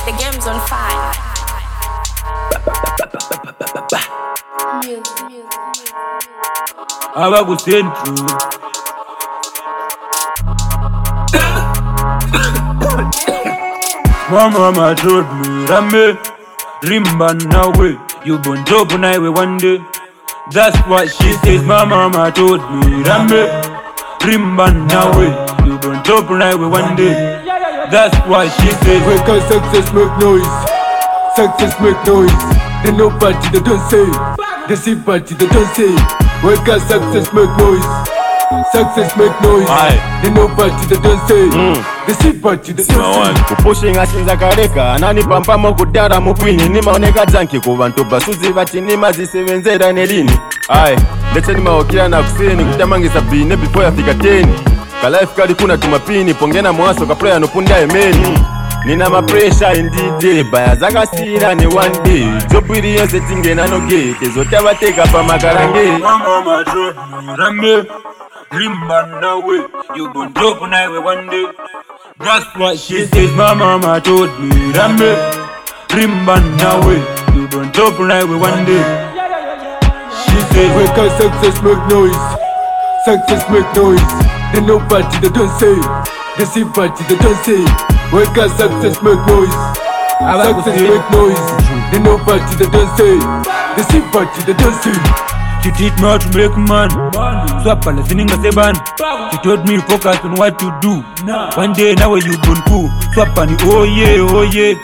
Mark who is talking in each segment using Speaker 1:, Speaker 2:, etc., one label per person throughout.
Speaker 1: The game's on fire.
Speaker 2: Abakusentu Mama told me Rame Rimba nawe You born dope nawe one day. That's what she says. My mama told me Rame Rimba nawe You born dope nawe one day. That's what she says.
Speaker 3: When can success make noise? Success make noise. They no party they don't say. They see party they don't say. When can success make noise? Success make noise. They no party they don't say. They see party they don't say.
Speaker 4: Kupushing asinza kareka anani pampamo kudara mupini nimaoneka janki kubantu basuzi batinima zisebenzera nelini. Ndetse nimaokira na kuseni kutamangisa bine before yafika 10. Ka life kali kuna tumapini pongena mwaso ka prayer no punda emeni. Nina ma pressure indide baya zakasira ni one day. Jopiri yose tingena no gate zotabateka pa makarange.
Speaker 2: Mama told me Rame Rimba nawe You born dope nawe one day. That's what she says. My mama told me Rame Rimba nawe You born dope nawe one day. She says
Speaker 3: when can success make noise? Success make noise. They no party they don't say. They see party they don't say. When can success make noise? Success make noise. They no party they don't say. They see party they don't say.
Speaker 2: she teach me how to make man. Swap and listening a seban. She told me focus on what to do. One day now you born cool. Swap and oh yeah, oh yeah.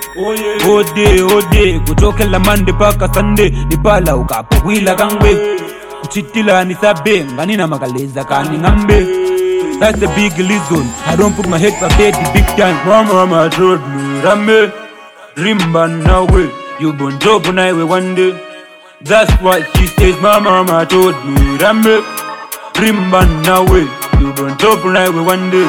Speaker 2: Oh day. Kutoka la Monday paka Sunday. Nipala ukapo wila kangwe. Kuchitila ni sabe. Ngani na magaleza kani ngambe. That's a big reason I don't put my head for bed the big time. Mama told me Rame Rimba nawe You born dope nawe one day. That's what she says. My mama told me Rame Rimba nawe You born dope nawe one day.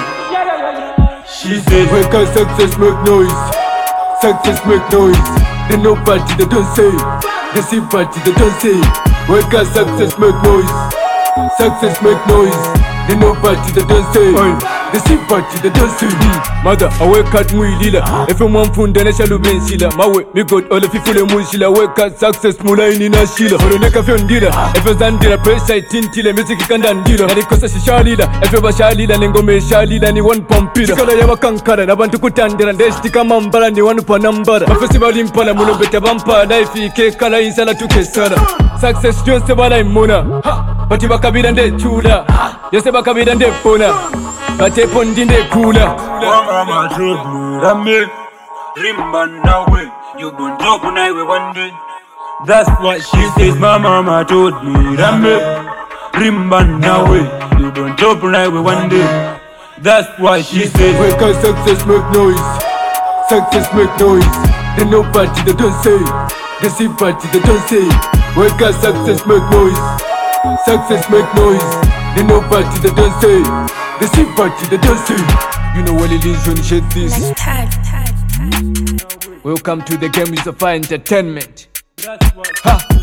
Speaker 2: She says
Speaker 3: when can success make noise? Success make noise. They no party they don't say. They see party they don't say. When can success make noise? Success make noise. They no party they don't say. They see party they don't say. Mother, I wake at Muilila. If I'm one fund, then I shall be Silla. My way, me got all of you full of Mushila. Wake at success, Mula in a Shila. Or neck of your dealer. If it's under a pressure, Tintilla, music can done dealer. And it costs a Shalida. If you're Shalida, and go me Shalida, and you want Pompida. Because I have a conqueror. I want to put under and they stick a mamba and you want to put a number. A festival in Palamuno, better bumper, life, cake, color, is a to Kesara. Success, just about I'm Mona. But you back a bit and they chula. Yes, back a bit and they pona. But they pond in the cooler.
Speaker 2: Mama told me Rame Rimba nawe You born dope nawe one day. That's what she says. My mama told me Rame Rimba nawe You born dope nawe one day. That's what she says.
Speaker 3: When can success make noise? Success make noise. They no party they don't say. They see party they don't say. When can success make noise? Success make noise. They no party they don't say. They see party they don't say. You know what it is when you shake this. Welcome to the game is a fire entertainment.
Speaker 2: That's what
Speaker 3: Ha!